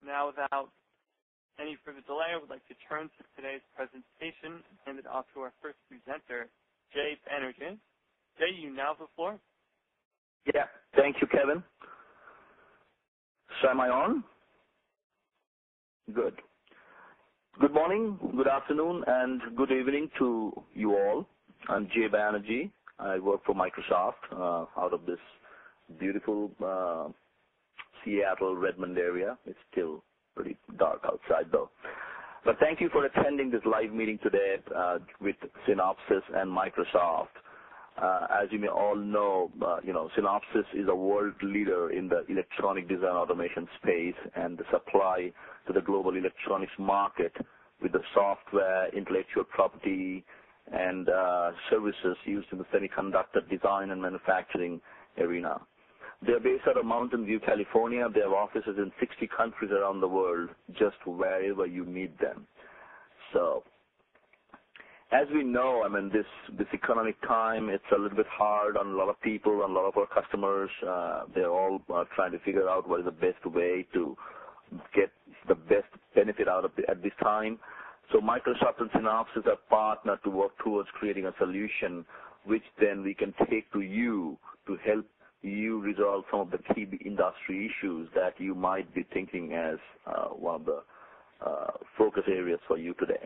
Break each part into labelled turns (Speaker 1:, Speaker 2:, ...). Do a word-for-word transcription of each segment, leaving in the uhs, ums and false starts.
Speaker 1: Now, without any further delay, I would like to turn to today's presentation and hand it off to our first presenter, Jay Banerjee. Jay, you now have the floor.
Speaker 2: Yeah, thank you, Kevin. So am I on? Good. Good morning, good afternoon, and good evening to you all. I'm Jay Banerjee. I work for Microsoft uh, out of this beautiful uh, Seattle, Redmond area. It's still pretty dark outside, though. But thank you for attending this live meeting today uh, with Synopsys and Microsoft. Uh, as you may all know, uh, you know, Synopsys is a world leader in the electronic design automation space and the supply to the global electronics market with the software, intellectual property, and uh, services used in the semiconductor design and manufacturing arena. They're based out of Mountain View, California. They have offices in sixty countries around the world, just wherever you need them. So, as we know, I mean, this, this economic time, it's a little bit hard on a lot of people, on a lot of our customers. Uh, they're all uh, trying to figure out what is the best way to get the best benefit out of it at this time. So Microsoft and Synopsys are partnered to work towards creating a solution which then we can take to you to help you resolve some of the key industry issues that you might be thinking as uh, one of the uh, focus areas for you today.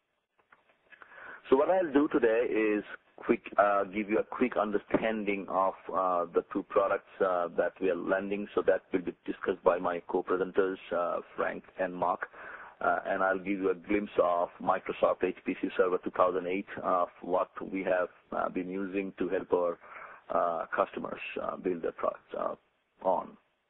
Speaker 2: So what I'll do today is quick uh, give you a quick understanding of uh, the two products uh, that we are landing. So that will be discussed by my co-presenters, uh, Frank and Mark. Uh, and I'll give you a glimpse of Microsoft H P C Server two thousand eight, of what we have uh, been using to help our uh, customers uh, build their products uh, on.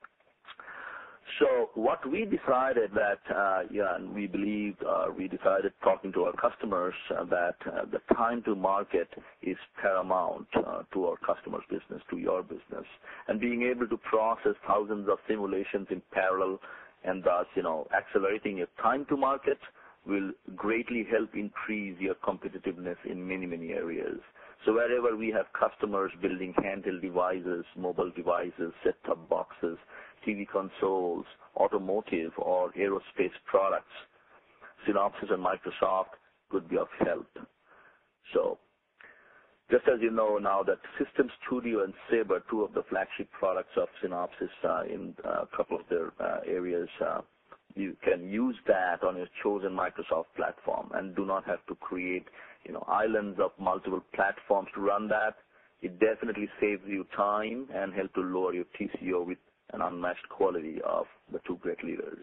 Speaker 2: So what we decided that, uh, yeah, and we believed, uh, we decided talking to our customers uh, that uh, the time to market is paramount uh, to our customers' business, to your business, and being able to process thousands of simulations in parallel and thus, you know, accelerating your time to market will greatly help increase your competitiveness in many, many areas. So wherever we have customers building handheld devices, mobile devices, set-top boxes, T V consoles, automotive, or aerospace products, Synopsys and Microsoft could be of help. So just as you know now that System Studio and Sabre, two of the flagship products of Synopsys uh, in a couple of their uh, areas, uh, you can use that on your chosen Microsoft platform and do not have to create, you know, islands of multiple platforms to run that. It definitely saves you time and help to lower your T C O with an unmatched quality of the two great leaders.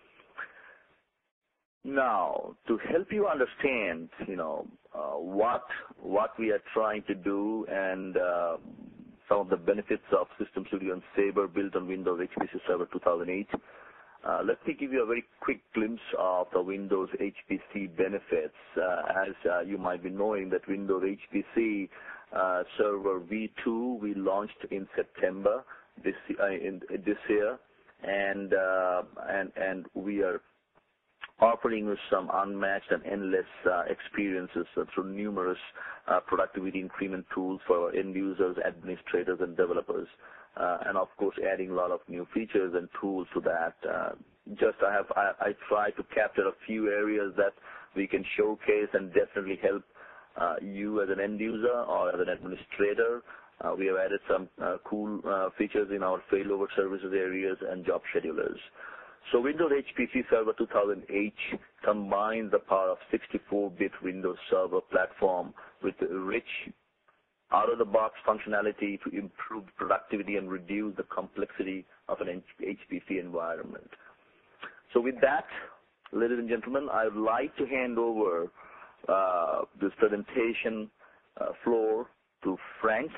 Speaker 2: Now, to help you understand, you know, uh, what what we are trying to do and uh, some of the benefits of System Studio and Sabre built on Windows H P C Server two thousand eight, uh, let me give you a very quick glimpse of the Windows H P C benefits. Uh, as uh, you might be knowing that Windows H P C uh, Server V two we launched in September this uh, in this year, and uh, and and we are offering you some unmatched and endless uh, experiences uh, through numerous uh, productivity increment tools for our end users, administrators, and developers, uh, and of course adding a lot of new features and tools to that. Uh, just I have I, I try to capture a few areas that we can showcase and definitely help uh, you as an end user or as an administrator. Uh, we have added some uh, cool uh, features in our failover services areas and job schedulers. So Windows H P C Server two thousand eight combines the power of sixty-four bit Windows Server platform with rich out-of-the-box functionality to improve productivity and reduce the complexity of an H P C environment. So with that, ladies and gentlemen, I would like to hand over uh, this presentation uh, floor to Frank.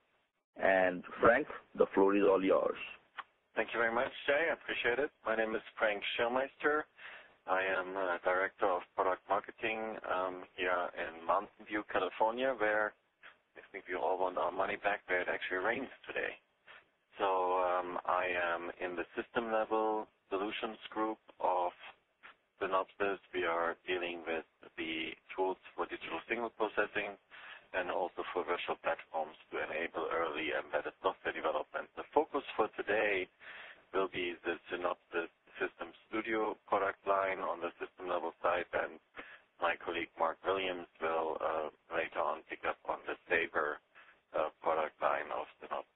Speaker 2: And Frank, the floor is all yours.
Speaker 3: Thank you very much, Jay. I appreciate it. My name is Frank Schirmeister. I am uh, Director of Product Marketing um, here in Mountain View, California, where I think we all want our money back, where it actually rains today. So um, I am in the system level solutions group of Synopsys. We are dealing with the tools for digital signal processing and also for virtual platforms to enable early embedded software development. The focus for today will be the Synopsys System Studio Studio product line on the system level side, and my colleague Mark Williams will uh, later on pick up on the Sabre uh, product line of Synopsys.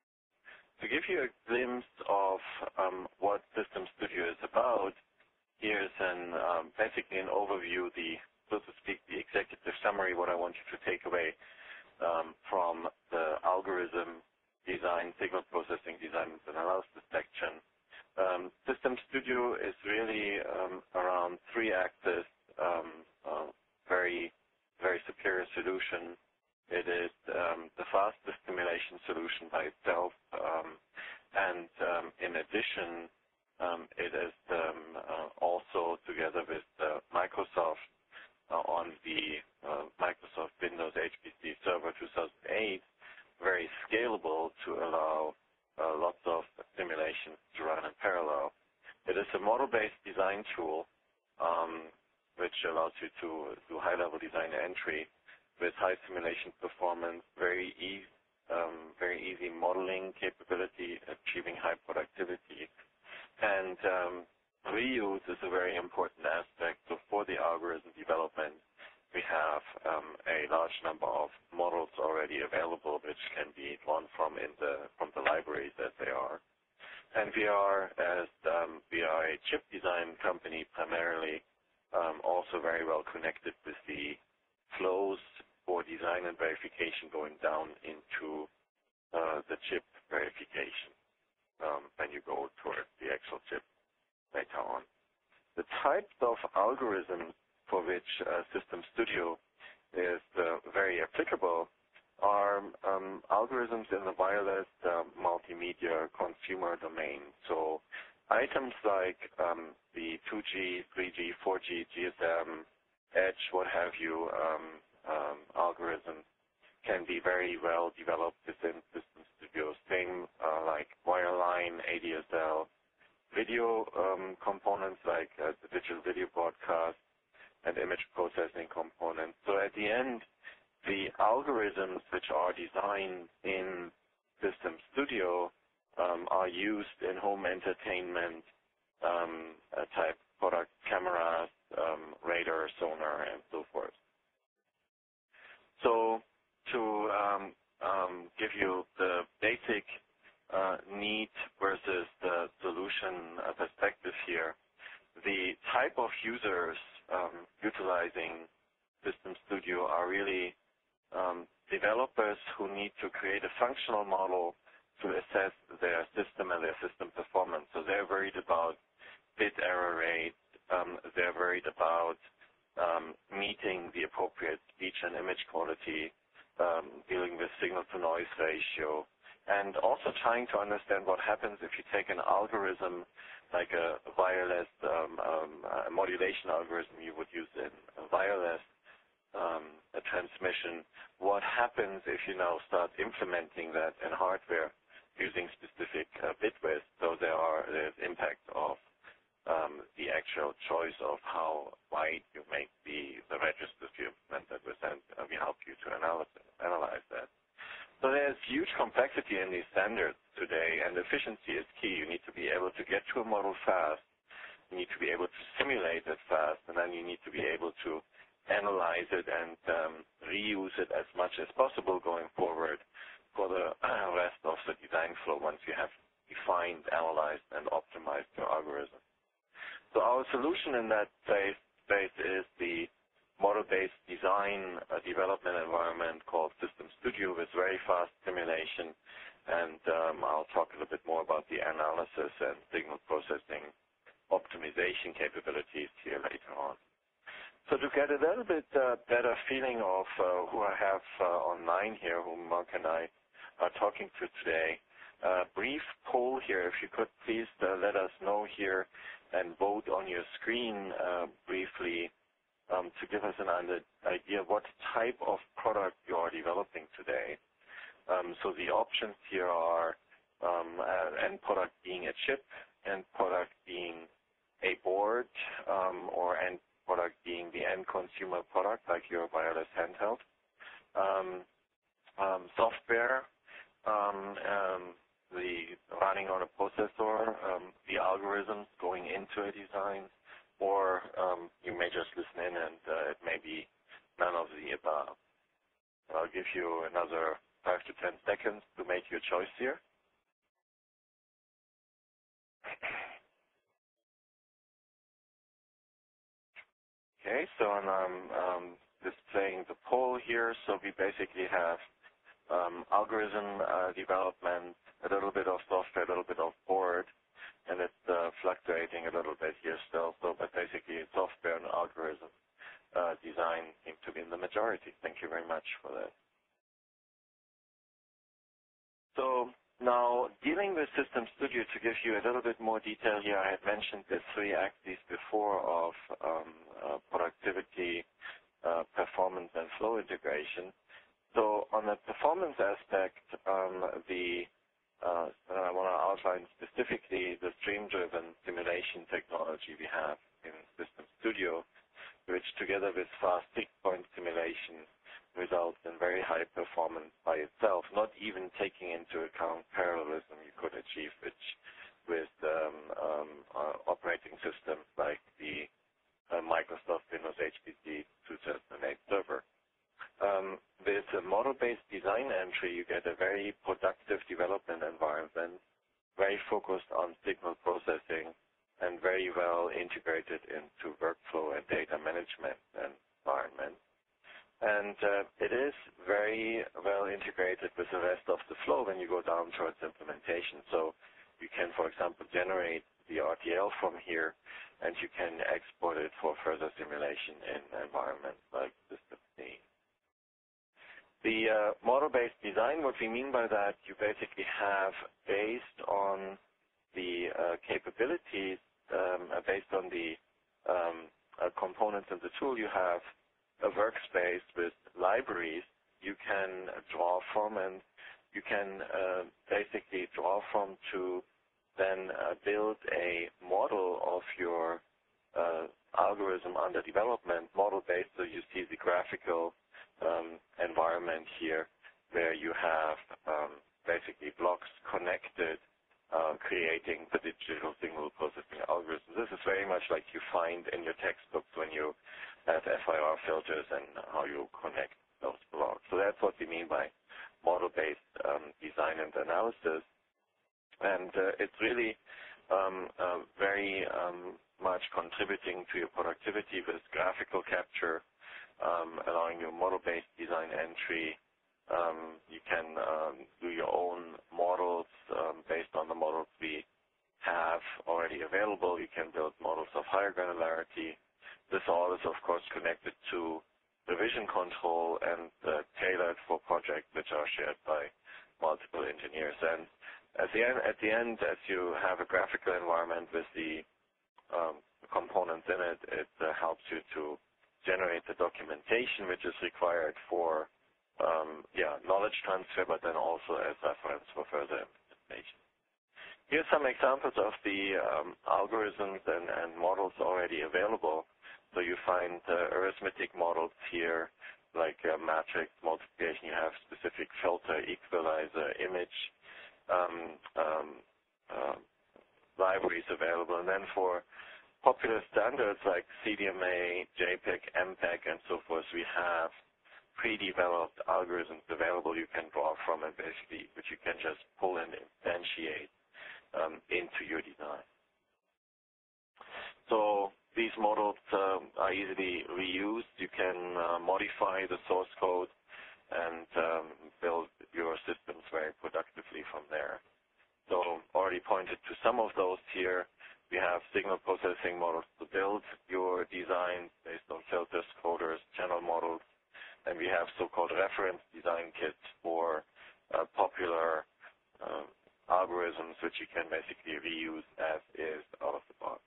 Speaker 3: To give you a glimpse of um, what System Studio is about, here's an um, basically an overview, the so to speak, the executive summary, what I want you to take away um, from the algorithm design, signal processing design and analysis section. Um, System Studio is really um, around three axes, um, uh, very, very superior solution. It is um, the fastest simulation solution by itself, um, and um, in addition, um, it is um, uh, also together with uh, Microsoft uh, on the uh, Microsoft Windows H P C Server two thousand eight, very scalable to allow uh, lots of simulations to run in parallel. It is a model-based design tool um, which allows you to do high-level design entry with high simulation performance, very easy, um, very easy modeling capability, achieving high productivity. And um, reuse is a very important aspect. So for the algorithm development, we have um, a large number of models already available, which can be drawn from in the from the libraries as they are. And we are, as um, we are a chip design company primarily, um, also very well connected with the flows for design and verification going down into uh, the chip verification um, when you go towards the actual chip later on. The types of algorithms for which uh, System Studio is uh, very applicable are um, algorithms in the wireless uh, multimedia consumer domain. So items like um, the two G, three G, four G, G S M, Edge, what have you, um, um, algorithms can be very well developed within System Studio. Same uh, like wireline, A D S L, video um, components like uh, the digital video broadcast and image processing components. So at the end, the algorithms which are designed in System Studio um, are used in home entertainment um, uh, type product cameras, um, radar, sonar, and so forth. So to um, um, give you the basic uh, need versus the solution uh, perspective here, the type of users um, utilizing System Studio are really um, developers who need to create a functional model to assess their system and their system performance. So they're worried about bit error rate, um, they're worried about um, meeting the appropriate speech and image quality, um, dealing with signal-to-noise ratio, and also trying to understand what happens if you take an algorithm like a wireless um, um, a modulation algorithm you would use in a wireless um, a transmission. What happens if you now start implementing that in hardware using specific uh, bit width? So there are there's impact of um, the actual choice of how wide you make the the registers you implement that with, and uh, we help you to analyze analyze that. So there's huge complexity in these standards today, and efficiency is key. You need to be able to get to a model fast. You need to be able to simulate it fast, and then you need to be able to analyze it and um, reuse it as much as possible going forward for the uh, rest of the design flow once you have defined, analyzed, and optimized your algorithm. So our solution in that space, space is the model-based design uh, development environment called System Studio with very fast simulation, and um, I'll talk a little bit more about the analysis and signal processing optimization capabilities here later on. So to get a little bit uh, better feeling of uh, who I have uh, online here, whom Mark and I are talking to today, a brief poll here, if you could please uh, let us know here and vote on your screen uh, briefly um, to give us an idea what type of product you are developing today. Um, so the options here are um, uh, end product being a chip, end product being a board, um, or end product being the end consumer product like your wireless handheld. Um, um, software, um, um, the running on a processor, um, the algorithms going into a design, or um, you may just listen in and uh, it may be none of the above. I'll give you another five to ten seconds to make your choice here. Okay, so I'm um, displaying the poll here. So we basically have um, algorithm uh, development, a little bit of software, a little bit of board, and it's uh, fluctuating a little bit here still. So, but basically, software and algorithm uh, design seem to be in the majority. Thank you very much for that. So now, dealing with System Studio, to give you a little bit more detail here, I had mentioned the three axes before of um, uh, productivity, uh, performance, and flow integration. So on the performance aspect, um, the uh, I want to outline specifically the stream-driven simulation technology we have in System Studio, which together with fast tick-point simulation results in very high performance by itself, not even taking into account parallelism you could achieve which with um, um, uh, operating systems like the uh, Microsoft Windows H P C two thousand eight server. Um, with a model-based design entry, you get a very productive development environment, very focused on signal processing, and very well integrated into workflow and data management environment. And uh, it is very well integrated with the rest of the flow when you go down towards implementation. So you can, for example, generate the R T L from here, and you can export it for further simulation in environments like System C. The uh, model-based design, what we mean by that, you basically have, based on the uh, capabilities, um, uh, based on the um, uh, components in the tool, you have a workspace with libraries you can draw from, and you can uh, basically draw from to then uh, build a model of your uh, algorithm under development, model-based, so you see the graphical um, environment here where you have um, basically blocks connected, uh, creating the digital signal processing algorithm. This is very much like you find in your textbooks when you have F I R filters and how you connect those blocks. So that's what we mean by model-based um, design and analysis. And uh, it's really um, uh, very um, much contributing to your productivity with graphical capture, um, allowing you model-based design entry. Um, you can um, do your own models um, based on the models we have already available. You can build models of higher granularity. This all is, of course, connected to revision control and uh, tailored for projects which are shared by multiple engineers. And at the end, at the end, as you have a graphical environment with the um, components in it, it uh, helps you to generate the documentation which is required for um, yeah, knowledge transfer, but then also as reference for further implementation. Here's some examples of the um, algorithms and, and models already available. So you find uh, arithmetic models here, like uh, matrix multiplication. You have specific filter, equalizer, image um, um, uh, libraries available. And then for popular standards like C D M A, JPEG, M P E G, and so forth, we have pre-developed algorithms available you can draw from and basically which you can just pull and instantiate um, into your design. So these models um, are easily reused. You can uh, modify the source code and um, build your systems very productively from there. So already pointed to some of those here. We have signal processing models to build your design based on filters, coders, channel models, and we have so-called reference design kits for uh, popular uh, algorithms which you can basically reuse as is out of the box.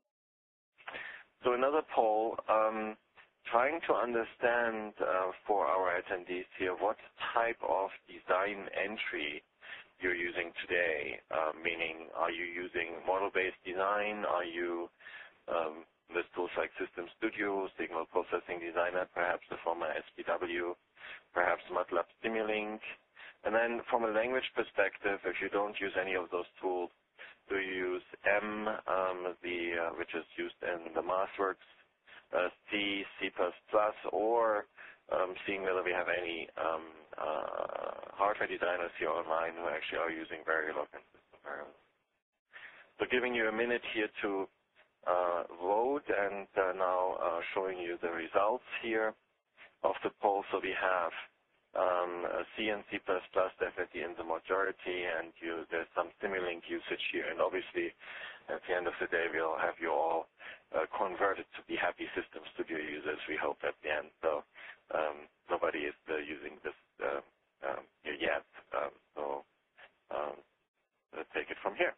Speaker 3: So another poll, um, trying to understand uh, for our attendees here what type of design entry you're using today, uh, meaning are you using model-based design, are you um, with tools like System Studio, Signal Processing Designer, perhaps the former S P W, perhaps MATLAB Simulink. And then from a language perspective, if you don't use any of those tools, Do you use M, um, the uh, which is used in the MathWorks, uh, C, C plus plus, or um, seeing whether we have any um, uh, hardware designers here online who actually are using Verilog and system variables. So giving you a minute here to uh, vote, and uh, now uh, showing you the results here of the poll. So we have um, C and C plus plus definitely in the majority, and you, there's some Simulink usage here. And obviously, at the end of the day, we'll have you all uh, converted to be happy System Studio users, we hope, at the end. So um, nobody is uh, using this uh, um, here yet. Um, so um, let's take it from here.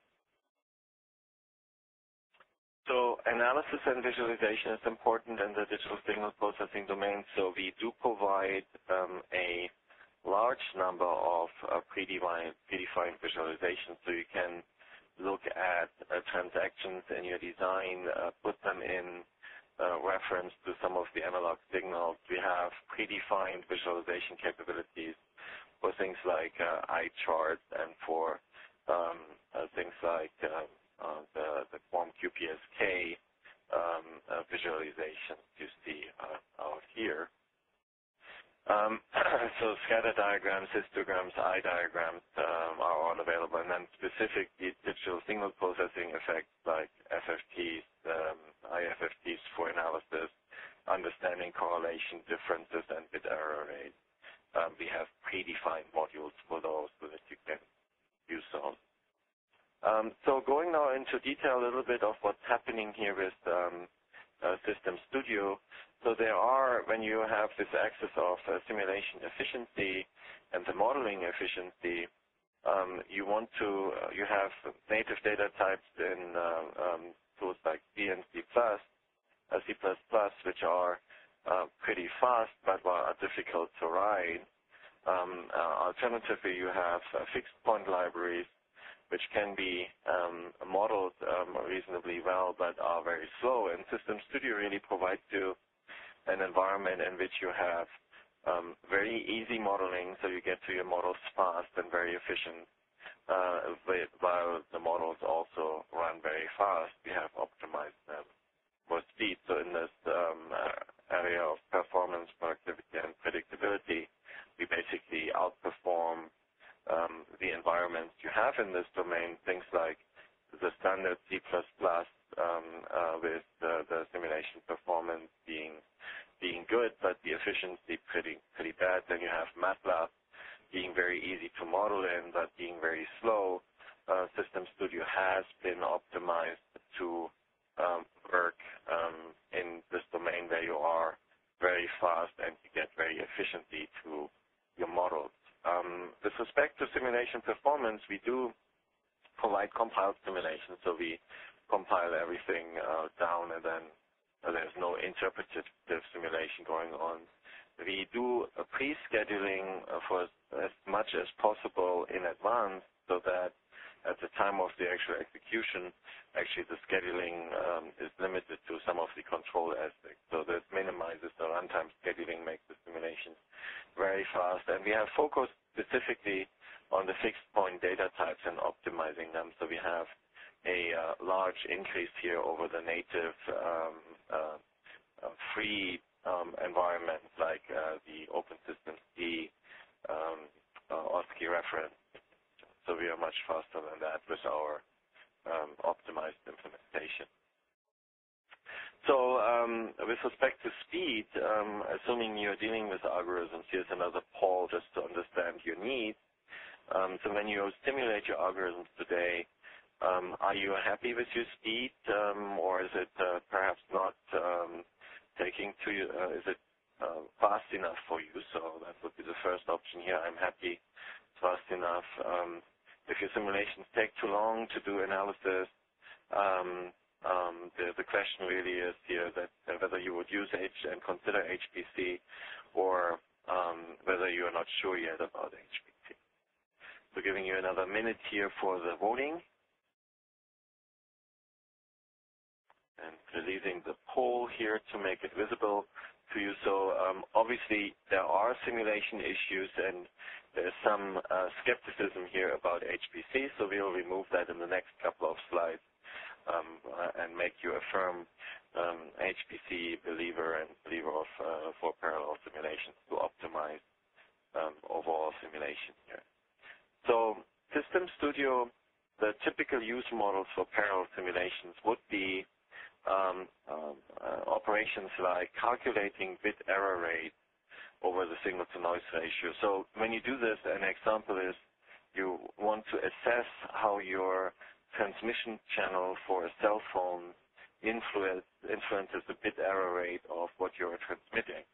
Speaker 3: So analysis and visualization is important in the digital signal processing domain. So we do provide um, a large number of uh, predefined, predefined visualizations. So you can look at uh, transactions in your design, uh, put them in uh, reference to some of the analog signals. We have predefined visualization capabilities for things like uh, eye charts and for um, uh, things like uh, Uh, the, the Quorum Q P S K um, uh, visualization you see uh, out here. Um, so scatter diagrams, histograms, eye diagrams um, are all available, and then specific digital signal processing effects like F F Ts, um, I F F Ts for analysis, understanding correlation differences and bit error rate. Um, we have predefined modules for those so that you can use those. Um, so going now into detail a little bit of what's happening here with um, uh, System Studio. So there are, when you have this axis of uh, simulation efficiency and the modeling efficiency, um, you want to, uh, you have native data types in uh, um, tools like C and C plus, uh, C plus plus, which are uh, pretty fast but are difficult to write. Um, uh, alternatively, you have uh, fixed point libraries, which can be um, modeled um, reasonably well but are very slow. And System Studio really provides you an environment in which you have um, very easy modeling, so you get to your models fast and very efficient, uh, while the models also run very fast. We have optimized them for speed. So in this um, uh, area of performance, productivity, and predictability, we basically outperform Um, the environments you have in this domain, things like the standard C plus plus um, uh, with the, the simulation performance being being good, but the efficiency pretty pretty bad. Then you have MATLAB being very easy to model in, but being very slow. Uh, System Studio has been optimized to um, work um, in this domain where you are very fast and you get very efficiently to your models. Um, with respect to simulation performance, we do provide compiled simulation, so we compile everything uh, down, and then uh, there's no interpretive simulation going on. We do a pre-scheduling uh, for as much as possible in advance, so that at the time of the actual execution, actually the scheduling um, is limited to some of the control aspects. So that minimizes the runtime scheduling, makes the simulation very fast. And we have focused specifically on the fixed point data types and optimizing them. So we have a uh, large increase here over the native um, uh, uh, free um, environments like uh, the Open System C, um, uh, OSCE reference. So we are much faster than that with our um, optimized implementation. So um, with respect to speed, um, assuming you're dealing with algorithms, here's another poll just to understand your needs. Um, so when you simulate your algorithms today, um, are you happy with your speed, um, or is it uh, perhaps not um, taking to you, uh, is it uh, fast enough for you? So that would be the first option here. I'm happy, it's fast enough. Um, if your simulations take too long to do analysis, um, Um, the, the question really is here that uh, whether you would use H and consider H P C, or um, whether you are not sure yet about H P C. So giving you another minute here for the voting, and releasing the poll here to make it visible to you. So um, obviously there are simulation issues, and there's some uh, skepticism here about H P C, so we'll remove that in the next couple of slides um, uh, and make you a firm um, H P C believer and believer of uh, for parallel simulations to optimize um, overall simulation here. So System Studio, the typical use models for parallel simulations would be um, um, uh, operations like calculating bit error rate over the signal-to-noise ratio. So when you do this, an example is you want to assess how your transmission channel for a cell phone influence, influences the bit error rate of what you're transmitting.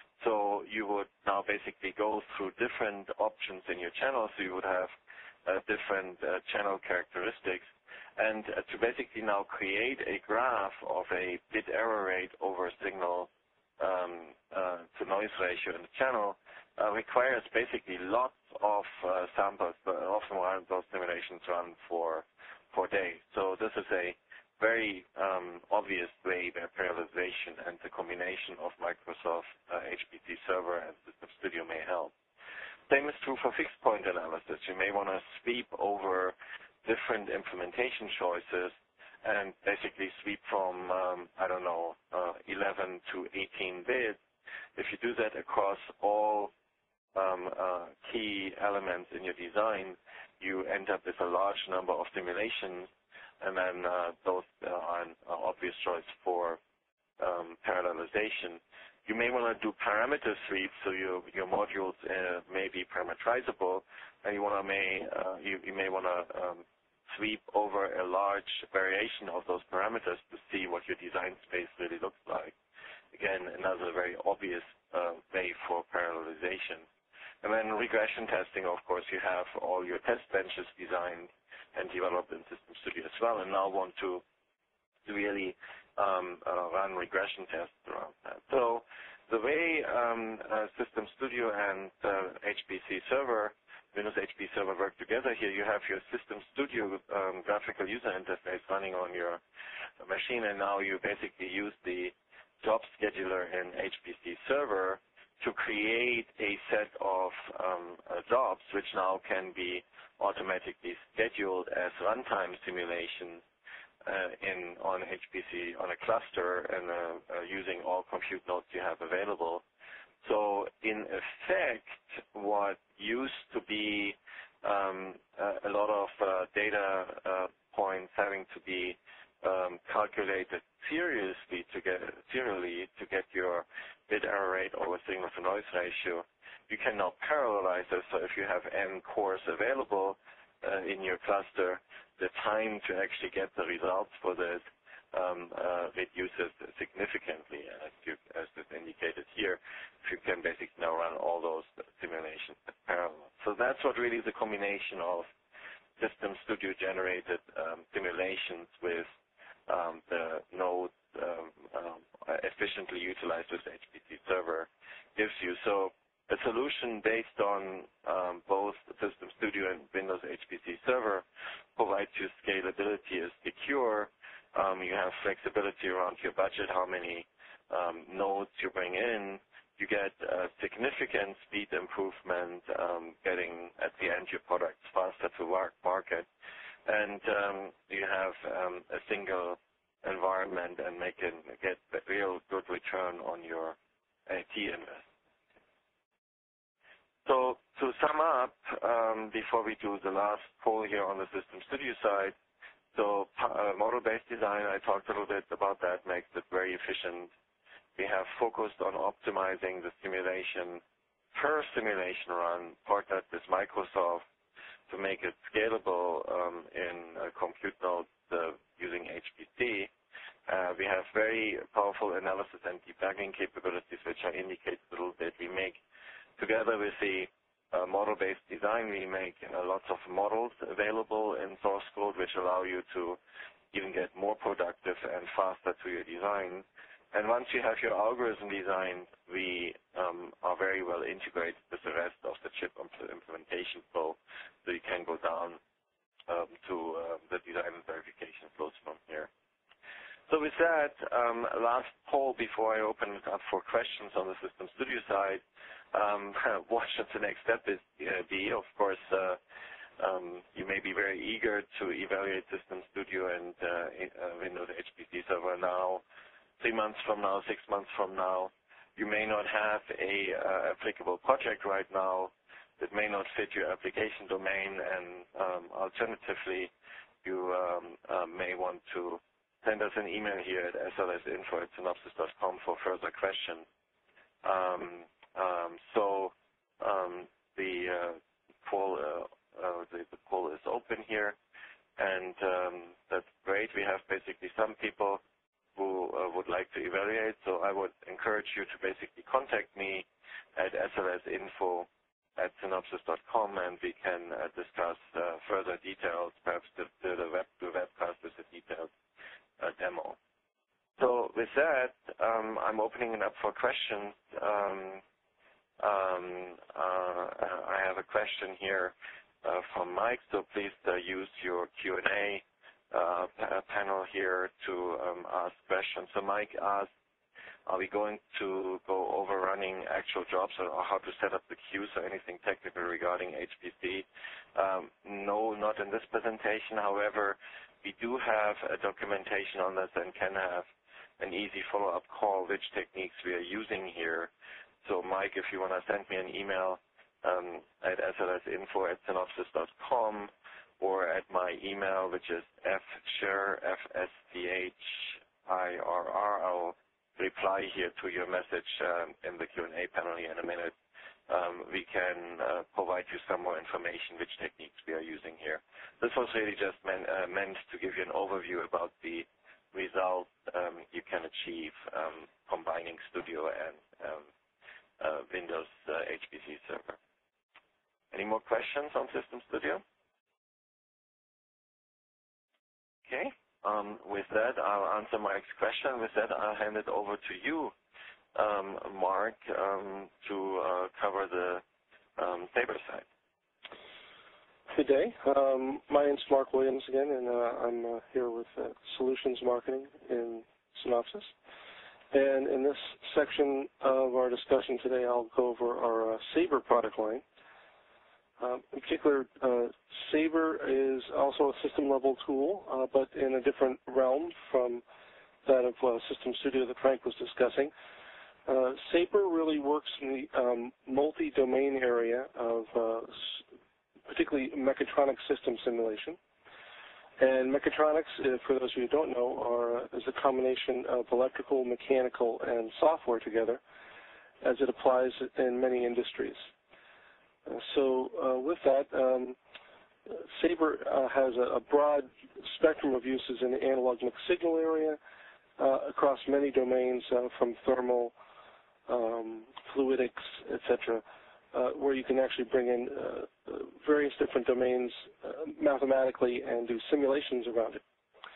Speaker 3: So you would now basically go through different options in your channel. So you would have uh, different uh, channel characteristics. And uh, to basically now create a graph of a bit error rate over signal um, uh, to noise ratio in the channel uh, requires basically lots of uh, samples, but often those simulations run for, for days. So this is a very um, obvious way where parallelization and the combination of Microsoft uh, H P C Server and System Studio may help. Same is true for fixed point analysis. You may want to sweep over different implementation choices and basically sweep from, um, I don't know, uh, eleven to eighteen bits. If you do that across all um, uh, key elements in your design, you end up with a large number of simulations. And then uh, those are an obvious choice for um, parallelization. You may want to do parameter sweeps, so your your modules uh, may be parameterizable, and you want to may uh, you, you may want to um, sweep over a large variation of those parameters to see what your design space really looks like. Again, another very obvious uh, way for parallelization. And then regression testing, of course, you have all your test benches designed and developed in System Studio as well, and now want to really um, uh, run regression tests around that. So the way um, uh, System Studio and uh, H P C Server, Windows H P C Server work together here, you have your System Studio um, graphical user interface running on your machine, and now you basically use the job scheduler in H P C Server to create a set of um, uh, jobs which now can be automatically scheduled as runtime simulations uh, in on H P C on a cluster and uh, uh, using all compute nodes you have available. So in effect, what used to be um, a, a lot of uh, data uh, points having to be um, calculated seriously to get serially to get your bit error rate over signal to noise ratio, you can now parallelize this. So if you have n cores available uh, in your cluster, the time to actually get the results for this um, uh, reduces significantly, as, you, as is indicated here. If you can basically now run all those simulations in parallel. So that's what really is a combination of System Studio generated um, simulations with um, the node um, um, efficiently utilized with H P C Server gives you. So a solution based on um, both System Studio and Windows H P C Server provides you scalability is secure. Um, you have flexibility around your budget, how many um, nodes you bring in. You get a significant speed improvement, um, getting at the end your products faster to market. And um, you have um, a single environment and make it get a real good return on your I T investment. So to sum up, um, before we do the last poll here on the System Studio side, so uh, model-based design, I talked a little bit about that, makes it very efficient. We have focused on optimizing the simulation per simulation run, partnered with Microsoft to make it scalable um, in uh, compute nodes uh, using H P C. Uh, we have very powerful analysis and debugging capabilities, which I indicated a little bit. We make, together with the uh, model-based design, we make uh, lots of models available in source code, which allow you to even get more productive and faster to your design. And once you have your algorithm designed, we um, are very well integrated with the rest of the chip implementation flow, so you can go down um, to uh, the design and verification flows from here. So with that, um, last poll before I open it up for questions on the System Studio side, um, what should the next step is, uh, be. Of course, uh, um, you may be very eager to evaluate System Studio and uh, uh, Windows H P C Server now, three months from now, six months from now. You may not have a uh, applicable project right now that may not fit your application domain, and um, alternatively, you um, uh, may want to send us an email here at s l s info at synopsys dot com for further questions. Um, um, so um, the uh, poll uh, uh, the, the poll is open here, and um, that's great. We have basically some people who uh, would like to evaluate, so I would encourage you to basically contact me at s l s info at synopsys dot com, and we can uh, discuss uh, further details, perhaps the, the, the, web, the webcast with a detailed uh, demo. So with that, um, I'm opening it up for questions. Um, um, uh, I have a question here uh, from Mike, so please uh, use your Q and A uh, panel here to um, ask questions. So Mike asked, are we going to go over running actual jobs or how to set up the queues or anything technical regarding H P C? Um, no, not in this presentation. However, we do have a documentation on this and can have an easy follow-up call which techniques we are using here. So Mike, if you want to send me an email um, at s l s info at synopsys dot com or at my email, which is fschirr, F S C H I R R, I'll reply here to your message um, in the Q and A panel here in a minute. Um, we can uh, provide you some more information which techniques we are using here. This was really just meant, uh, meant to give you an overview about the results um, you can achieve um, combining Studio and um, uh, Windows uh, H P C Server. Any more questions on System Studio? Okay. Um, with that, I'll answer Mike's question. With that, I'll hand it over to you, um, Mark, um, to uh, cover the um, Sabre side.
Speaker 4: Good day. Um, my name is Mark Williams again, and uh, I'm uh, here with uh, Solutions Marketing in Synopsys. And in this section of our discussion today, I'll go over our uh, Sabre product line. Um, in particular, uh, Sabre is also a system-level tool, uh, but in a different realm from that of uh, System Studio that Frank was discussing. Uh, Sabre really works in the um, multi-domain area of uh, particularly mechatronic system simulation. And mechatronics, uh, for those of you who don't know, are, uh, is a combination of electrical, mechanical, and software together as it applies in many industries. Uh, so uh, with that, um, Sabre uh, has a, a broad spectrum of uses in the analog mixed signal area uh, across many domains uh, from thermal, um, fluidics, et cetera, uh, where you can actually bring in uh, various different domains uh, mathematically and do simulations around it.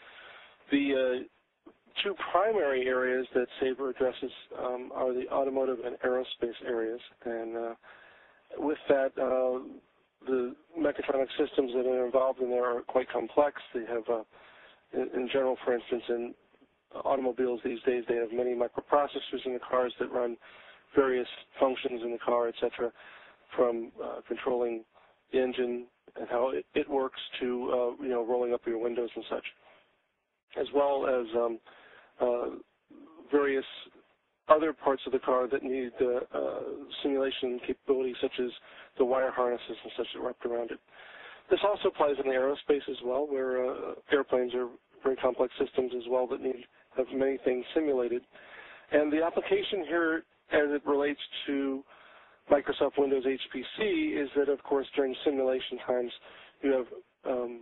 Speaker 4: The uh, two primary areas that Sabre addresses um, are the automotive and aerospace areas, and uh, with that, uh, the mechatronic systems that are involved in there are quite complex. They have, uh, in, in general, for instance, in automobiles these days, they have many microprocessors in the cars that run various functions in the car, et cetera, from uh, controlling the engine and how it, it works to, uh, you know, rolling up your windows and such, as well as um, uh, various other parts of the car that need uh, uh, simulation capabilities, such as the wire harnesses and such that wrapped around it. This also applies in the aerospace as well, where uh, airplanes are very complex systems as well that need have many things simulated. And the application here, as it relates to Microsoft Windows H P C, is that, of course, during simulation times, you have um,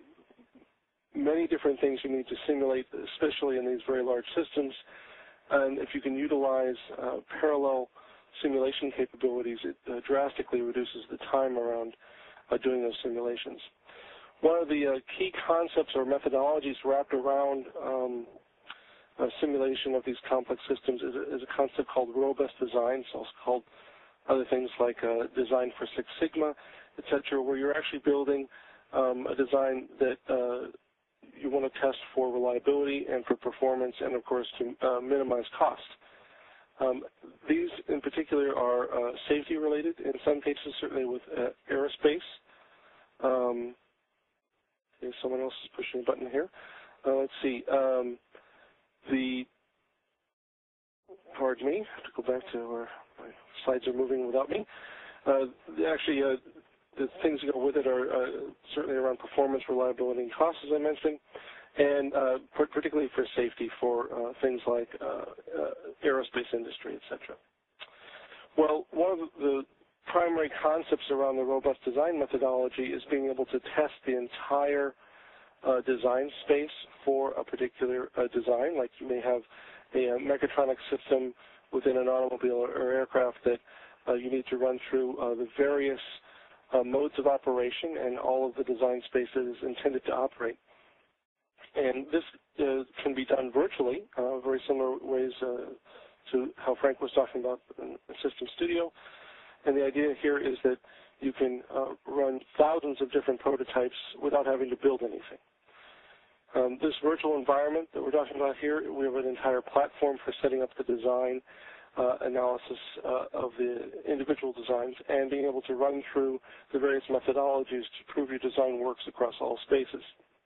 Speaker 4: many different things you need to simulate, especially in these very large systems. And if you can utilize uh, parallel simulation capabilities, it uh, drastically reduces the time around uh, doing those simulations. One of the uh, key concepts or methodologies wrapped around um, uh, simulation of these complex systems is a, is a concept called robust design. It's also called other things like uh, design for Six Sigma, et cetera, where you're actually building um, a design that uh, you want to test for reliability and for performance and, of course, to uh, minimize cost. Um, these in particular are uh, safety related, in some cases certainly with uh, aerospace. Um, okay, someone else is pushing a button here. Uh, let's see. Um, the, pardon me, I have to go back to where my slides are moving without me. Uh, actually, uh, the things that go with it are uh, certainly around performance, reliability, and cost, as I mentioned, and uh, particularly for safety for uh, things like uh, uh, aerospace industry, et cetera. Well, one of the primary concepts around the robust design methodology is being able to test the entire uh, design space for a particular uh, design. Like you may have a, a mechatronic system within an automobile or, or aircraft that uh, you need to run through uh, the various uh, modes of operation and all of the design space that is intended to operate. And this uh, can be done virtually, uh, very similar ways uh, to how Frank was talking about in System Studio. And the idea here is that you can uh, run thousands of different prototypes without having to build anything. Um, this virtual environment that we're talking about here, we have an entire platform for setting up the design uh, analysis uh, of the individual designs and being able to run through the various methodologies to prove your design works across all spaces.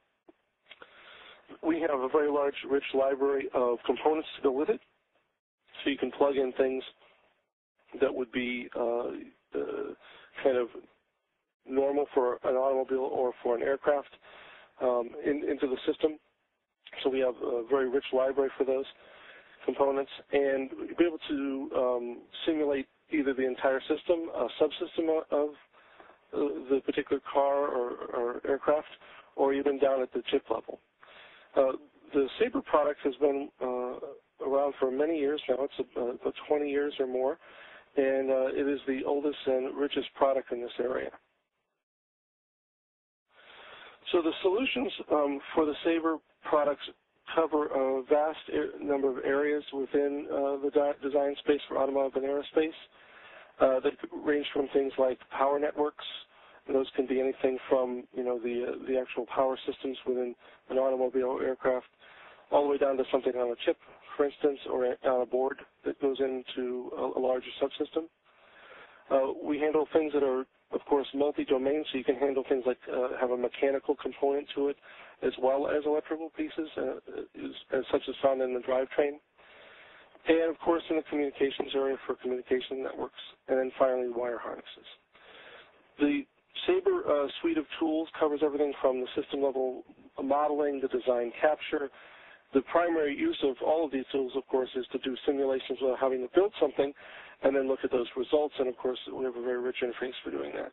Speaker 4: We have a very large, rich library of components to go with it, so you can plug in things that would be uh, uh, kind of normal for an automobile or for an aircraft um, in, into the system. So we have a very rich library for those components, and be able to um, simulate either the entire system, a subsystem of uh, the particular car or, or aircraft, or even down at the chip level. Uh, the Sabre product has been uh, around for many years now. It's uh, about twenty years or more, and uh, it is the oldest and richest product in this area. So the solutions um, for the Sabre products cover a vast number of areas within uh, the design space for automotive and aerospace. Uh, they range from things like power networks. And those can be anything from, you know, the uh, the actual power systems within an automobile or aircraft, all the way down to something on a chip, for instance, or on a board that goes into a, a larger subsystem. Uh, we handle things that are, of course, multi-domain, so you can handle things like uh, have a mechanical component to it as well as electrical pieces, uh, as, as such as found in the drivetrain. And, of course, in the communications area for communication networks, and then finally wire harnesses. The Sabre uh, suite of tools covers everything from the system-level modeling, the design capture. The primary use of all of these tools, of course, is to do simulations without having to build something and then look at those results. And, of course, we have a very rich interface for doing that.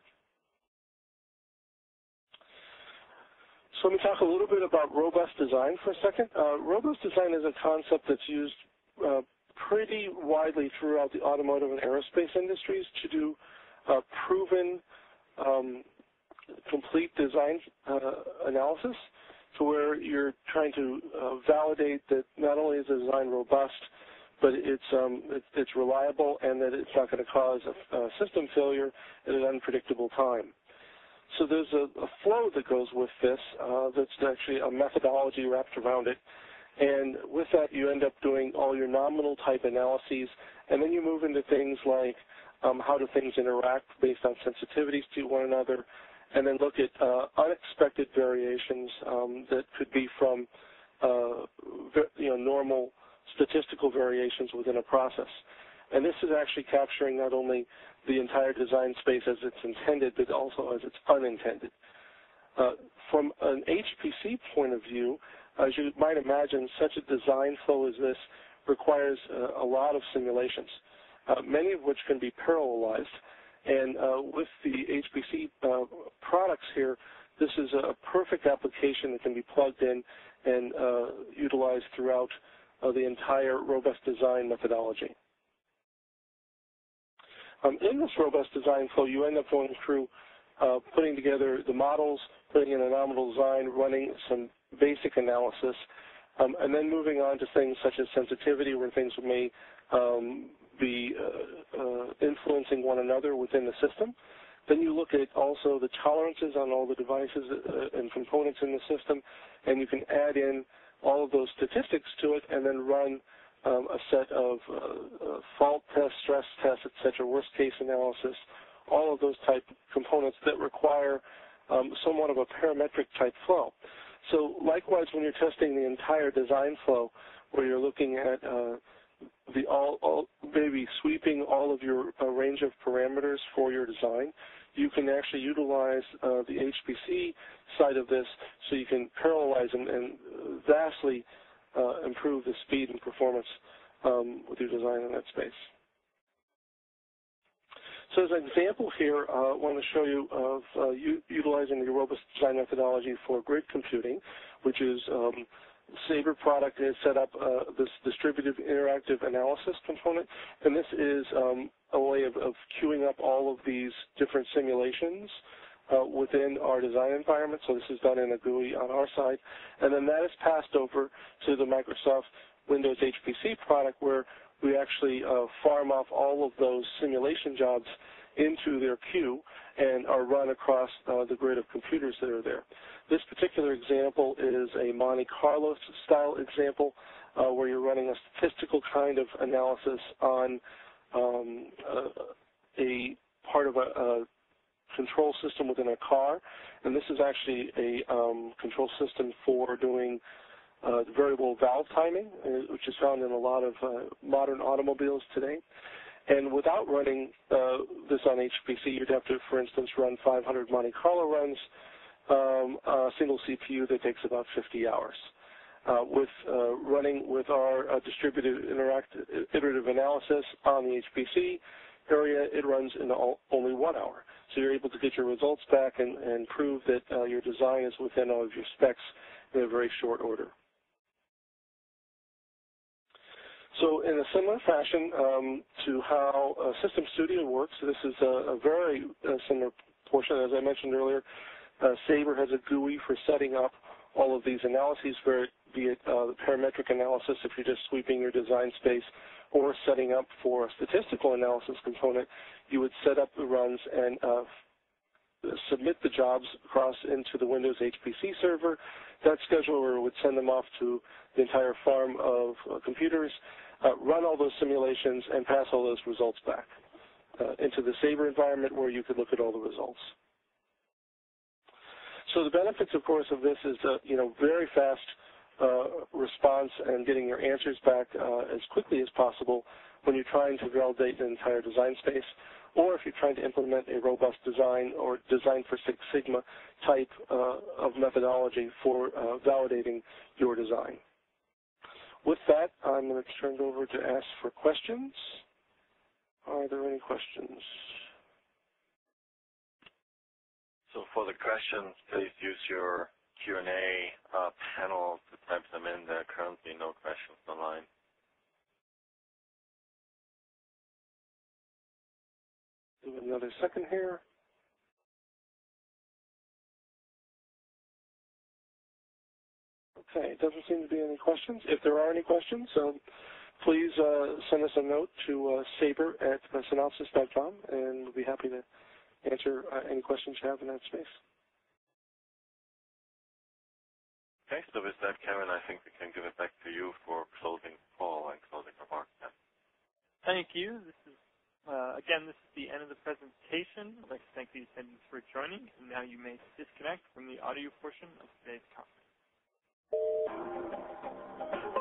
Speaker 4: So let me talk a little bit about robust design for a second. Uh, robust design is a concept that's used uh, pretty widely throughout the automotive and aerospace industries to do uh, proven Um, complete design uh, analysis, to where you're trying to uh, validate that not only is the design robust, but it's um, it, it's reliable and that it's not going to cause a, a system failure at an unpredictable time. So there's a, a flow that goes with this uh, that's actually a methodology wrapped around it. And with that, you end up doing all your nominal type analyses, and then you move into things like Um, how do things interact based on sensitivities to one another, and then look at uh, unexpected variations um, that could be from uh, you know, normal statistical variations within a process. And this is actually capturing not only the entire design space as it's intended, but also as it's unintended. Uh, from an H P C point of view, as you might imagine, such a design flow as this requires uh, a lot of simulations. Uh, many of which can be parallelized. And uh, with the H P C uh, products here, this is a perfect application that can be plugged in and uh, utilized throughout uh, the entire robust design methodology. Um, in this robust design flow, you end up going through uh, putting together the models, putting in a nominal design, running some basic analysis, um, and then moving on to things such as sensitivity, where things may um, be uh, uh, influencing one another within the system. Then you look at also the tolerances on all the devices uh, and components in the system, and you can add in all of those statistics to it and then run um, a set of uh, uh, fault tests, stress tests, et cetera, worst case analysis, all of those type components that require um, somewhat of a parametric type flow. So likewise, when you're testing the entire design flow, where you're looking at uh, the all, all, maybe sweeping all of your uh, range of parameters for your design, you can actually utilize uh, the H P C side of this so you can parallelize and, and vastly uh, improve the speed and performance um, with your design in that space. So as an example here, uh, I want to show you of uh, utilizing the robust design methodology for grid computing, which is um, Sabre product has set up uh, this distributed interactive analysis component, and this is um, a way of, of queuing up all of these different simulations uh, within our design environment. So this is done in a G U I on our side, and then that is passed over to the Microsoft Windows H P C product, where we actually uh, farm off all of those simulation jobs into their queue and are run across uh, the grid of computers that are there. This particular example is a Monte Carlo style example uh, where you're running a statistical kind of analysis on um, uh, a part of a, a control system within a car, and this is actually a um, control system for doing uh, variable valve timing, uh, which is found in a lot of uh, modern automobiles today. And without running uh, this on H P C, you'd have to, for instance, run five hundred Monte Carlo runs, um, a single C P U that takes about fifty hours. Uh, with uh, running with our uh, distributed interactive iterative analysis on the H P C area, it runs in all, only one hour. So you're able to get your results back and, and prove that uh, your design is within all of your specs in a very short order. So in a similar fashion um, to how uh, System Studio works, this is a, a very uh, similar portion. As I mentioned earlier, uh, Sabre has a G U I for setting up all of these analyses, be it uh, the parametric analysis if you're just sweeping your design space, or setting up for a statistical analysis component. You would set up the runs and uh, submit the jobs across into the Windows H P C server. That scheduler would send them off to the entire farm of uh, computers, uh, run all those simulations, and pass all those results back uh, into the Sabre environment where you could look at all the results. So the benefits, of course, of this is, uh, you know, very fast uh, response and getting your answers back uh, as quickly as possible when you're trying to validate an entire design space, or if you're trying to implement a robust design or design for Six Sigma type uh, of methodology for uh, validating your design. With that, I'm going to turn it over to ask for questions. Are there any questions?
Speaker 3: So for the questions, please use your Q and A uh, panel to type them in. There are currently no questions online.
Speaker 4: Give it another second here. Okay, it doesn't seem to be any questions. If there are any questions, um, please uh, send us a note to uh, sabre at synopsys dot com, and we'll be happy to answer uh, any questions you have in that space.
Speaker 3: Okay, so with that, Kevin, I think we can give it back to you for closing call and closing remarks. Yeah.
Speaker 1: Thank you. This is, uh, again, this is the end of the presentation. I'd like to thank the attendees for joining, and now you may disconnect from the audio portion of today's conference.